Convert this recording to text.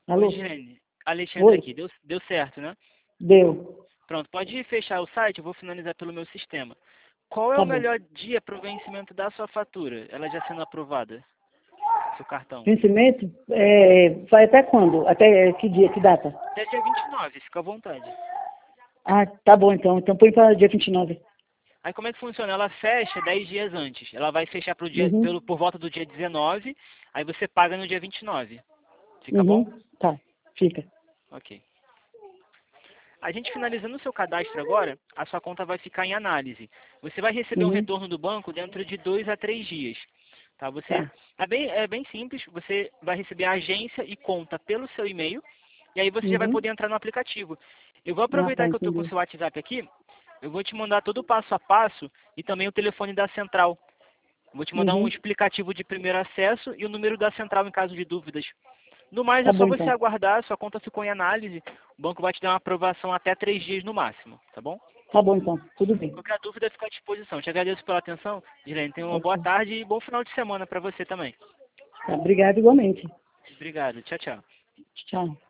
Alô? Oi, Girene. Alexandre Oi, aqui. Deu certo, né? deu. Pronto, pode fechar o site, eu vou finalizar pelo meu sistema. Qual é o Tá bom. melhor dia para o vencimento da sua fatura? Ela já sendo aprovada, seu cartão. Vencimento, vai até quando? Até que dia, que data? Até dia 29, fica à vontade. Ah, tá bom então. Então põe para dia 29. Aí como é que funciona? Ela fecha 10 dias antes. Ela vai fechar Uhum, por volta do dia 19, aí você paga no dia 29. Fica bom? uhum, tá. Fica. Ok. A gente finalizando o seu cadastro agora, a sua conta vai ficar em análise. Você vai receber um Uhum, retorno do banco dentro de 2 a 3 dias. Tá? tá. É bem simples, você vai receber a agência e conta pelo seu e-mail, e aí você já vai Uhum. poder entrar no aplicativo. Eu vou Ah, tá, aproveitar que eu estou com o entendi. seu WhatsApp aqui, eu vou te mandar todo o passo a passo e também o telefone da central. Vou te mandar um Uhum. explicativo de primeiro acesso e o número da central em caso de dúvidas. No mais, Tá é só bom você então. aguardar, sua conta ficou em análise, o banco vai te dar uma aprovação até 3 dias no máximo, tá bom? Tá bom então. Tudo bem. Qualquer dúvida fica à disposição. Te agradeço pela atenção, Girene. Tenha uma boa Ok. tarde e bom final de semana para você também. Tá, obrigado igualmente. Obrigado. Tchau, tchau. Tchau.